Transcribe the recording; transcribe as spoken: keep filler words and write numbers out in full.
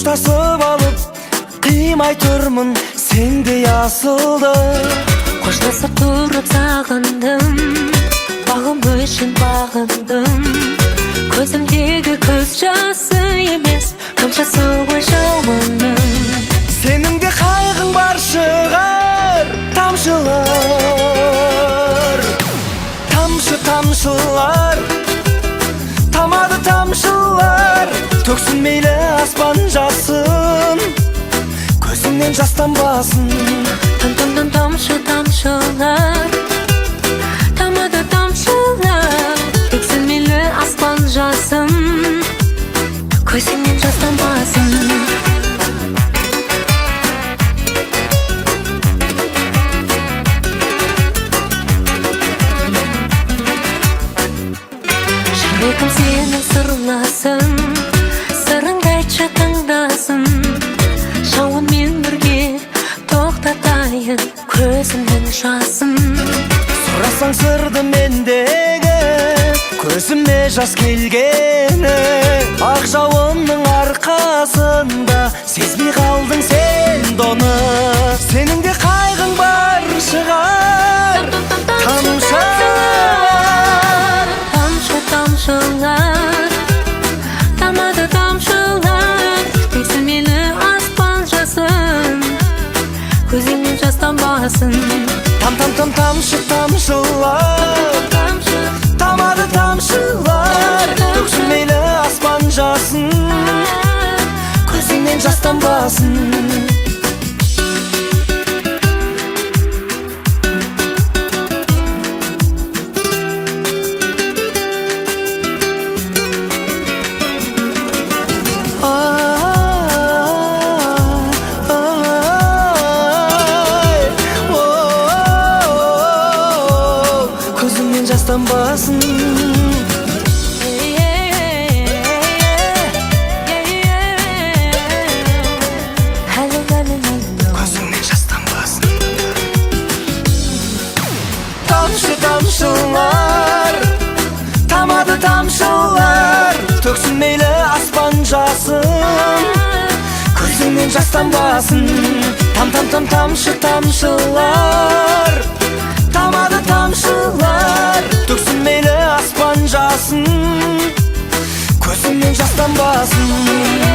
Қоштасып алып қимай тұрмын сендей асылды. Қоштасып тұрып сағындым, бағым үшін бағындым. Көзімдегі көз жасы емес, қамшысы ғой жауыным. Сенің де қайғың бар шығар, тамшылар, тамшы тамшылар, тамады тамшылар, төксін мейлі аспан жасын, көзіңнен жастанбасын. Там-там-там тамшы тамшылар, тамады тамшылар, төксін мейлі аспан жасын, көзіңнен жастанбасын. Жүрегім сенің сырласың, сырыңды айтшы тыңдасын. Жауынмен бірге тоқтатайын көзімнің жасын. Сұрасаң сырды мендегі, көзіме жас келгені. Ақ жауынның арқасында сезбей қалдың сен доны. Сенің де қайғың бар шығар, тамшылар, тамшылар, тамады тамшылар, төксін мейлі аспан жасын, көзіңнен жастанбасын. Там-там-там тамшы тамшылар, тамады тамшылар, төксін мейлі аспан жасын, көзіңнен жастанбасын. Көзіңнен жастанбасын. Көзіңнен жастанбасын. Тамшы тамшылар, тамады тамшылар, төксін мейлі аспан жасын, көзіңнен жастанбасын. Там-там-там тамшы тамшылар, тамады тамшылар, төксін мейлі аспан жасын, көзіңнен жастанбасын.